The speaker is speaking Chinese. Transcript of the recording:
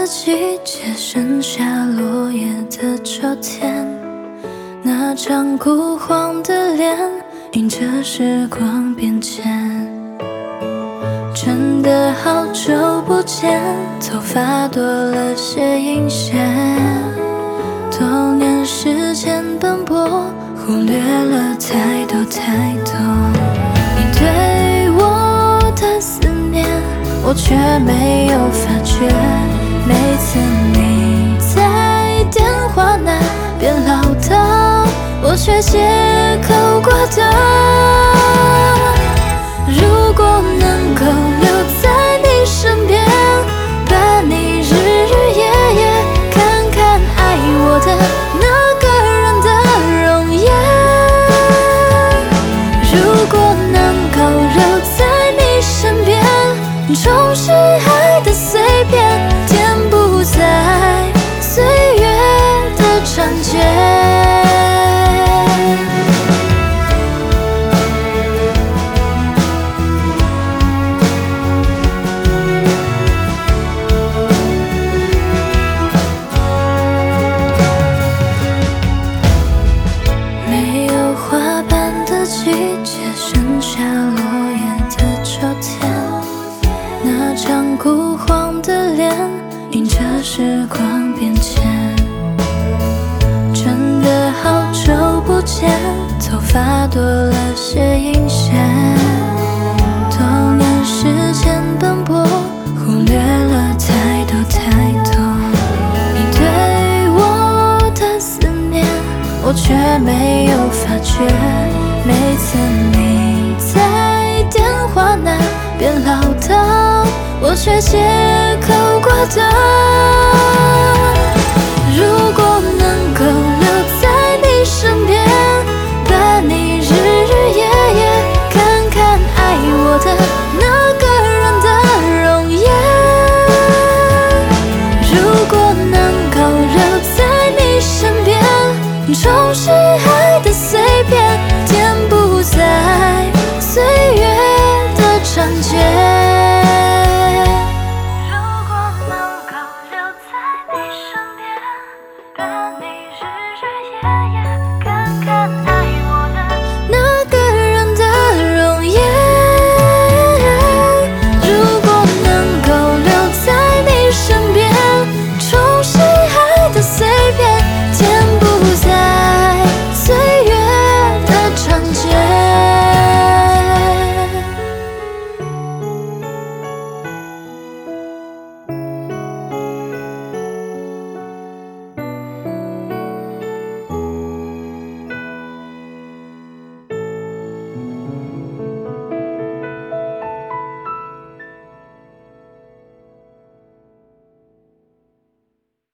季节，剩下落叶的秋天，那张枯黄的脸，迎着时光变迁。真的好久不见，头发多了些阴线，多年时间奔波，忽略了太多太多。你对我的思念，我却没有发觉。每次你在电话那边唠叨，我却借口挂断。如果能够留在你身边，伴你日日夜夜，看看爱我的那个人的容颜。如果能够留在你身边，重拾爱的碎片，填补在岁月的章节。没有花瓣的季节，剩下落叶的秋天，那张枯黄的脸，迎着时光变迁。真的好久不见，头发多了些阴线，多年时间奔波，忽略了太多太多。你对我的思念，我却没有发觉。每次你在电话那边唠叨，我却借口挂断。